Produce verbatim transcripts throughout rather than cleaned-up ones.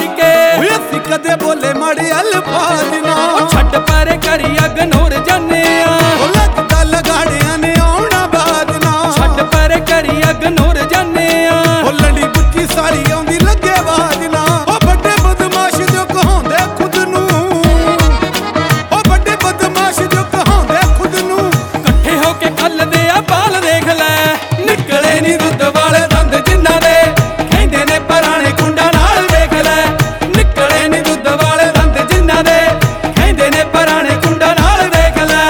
के असीं कदे बोले माड़े अल्फाज ना छड्ड परे करी इग्नोर जाने आ लगदा लगाड़ियां ने आउणा बाद ना छड्ड परे करी इग्नोर जाने आ लड़ी बुच्ची सारी आउंदी लगे आवाज ना ओ बड़े बदमाश जो कहांदे खुद नू ओ बड़े बदमाश जो कहांदे खुद नू इकट्ठे होके खलदे आ बाल देख लै निकले नी दुध वाले दंद जिन्हां दे कहंदे ने पुराने कुंडा नाल देख लै निकले नी दुध वाले दंद जिन्हां दे कहंदे ने पुराने कुंडा नाल देख लै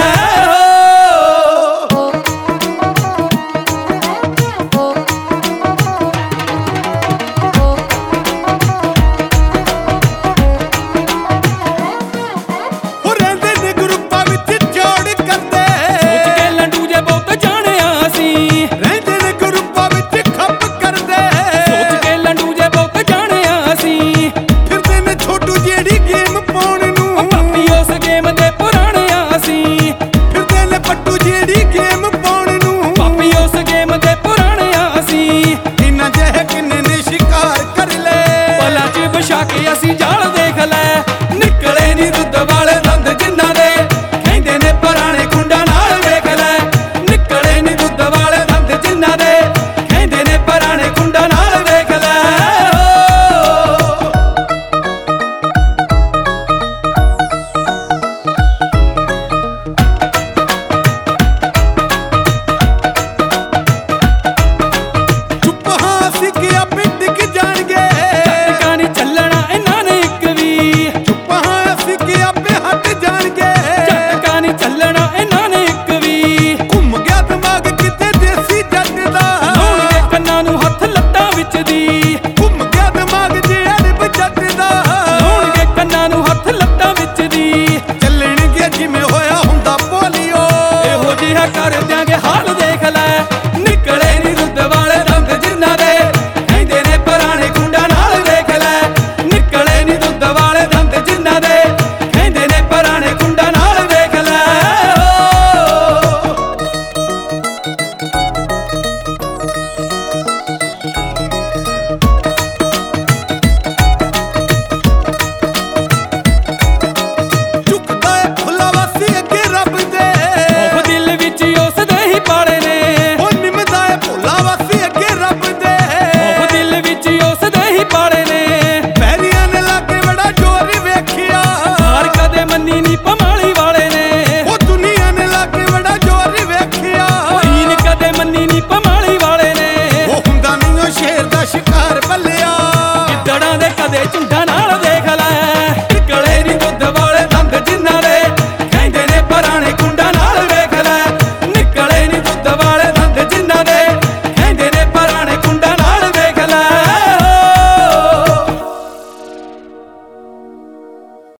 ओ रहंदे ने ग्रुपां विच जोड़ करदे सोच के लंडू जे बहुत जाने आसी रहंदे ने ग्रुपां विच खप करदे सोच के लंडू जे बहुत जाने आसी फिरदे ने छोटू जेड़ी गेम पाउण नू पापी उस गेम दे पुराने आसी फिरदे ने पट्टू जेड़ी गेम पाउण नू पापी उस गेम दे पुराने आसी इन्हां जेहे किन्ने ने शिकार कर ले पलां च बछा के असी जाल